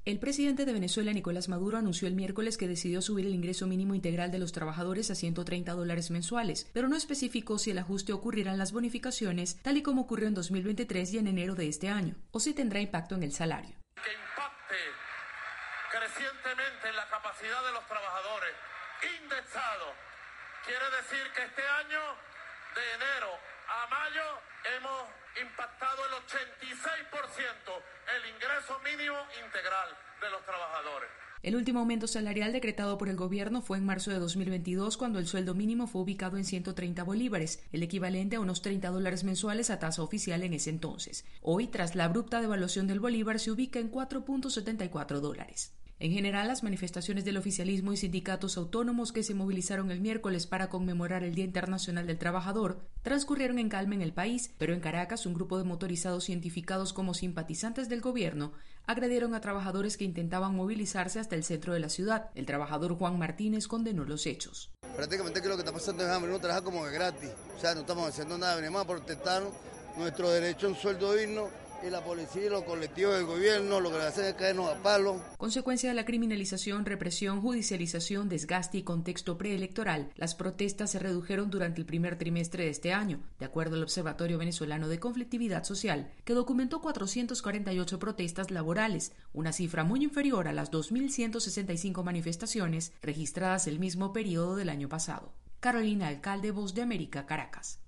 El presidente de Venezuela, Nicolás Maduro, anunció el miércoles que decidió subir el ingreso mínimo integral de los trabajadores a $130 mensuales, pero no especificó si el ajuste ocurrirá en las bonificaciones, tal y como ocurrió en 2023 y en enero de este año, o si tendrá impacto en el salario. Que impacte crecientemente en la capacidad de los trabajadores indexados. Quiere decir que este año, de enero a mayo, hemos impactado el 86% el ingreso mínimo integral de los trabajadores. El último aumento salarial decretado por el gobierno fue en marzo de 2022, cuando el sueldo mínimo fue ubicado en 130 bolívares, el equivalente a unos $30 mensuales a tasa oficial en ese entonces. Hoy, tras la abrupta devaluación del bolívar, se ubica en $4.74. En general, las manifestaciones del oficialismo y sindicatos autónomos que se movilizaron el miércoles para conmemorar el Día Internacional del Trabajador transcurrieron en calma en el país, pero en Caracas un grupo de motorizados identificados como simpatizantes del gobierno agredieron a trabajadores que intentaban movilizarse hasta el centro de la ciudad. El trabajador Juan Martínez condenó los hechos. Prácticamente que lo que está pasando es hambre, uno trabaja como que gratis, o sea, no estamos haciendo nada, venimos a protestar nuestro derecho a un sueldo digno. Y la policía y los colectivos del gobierno lo que hacen es caernos a palos. Consecuencia de la criminalización, represión, judicialización, desgaste y contexto preelectoral, las protestas se redujeron durante el primer trimestre de este año, de acuerdo al Observatorio Venezolano de Conflictividad Social, que documentó 448 protestas laborales, una cifra muy inferior a las 2.165 manifestaciones registradas el mismo periodo del año pasado. Carolina Alcalde, Voz de América, Caracas.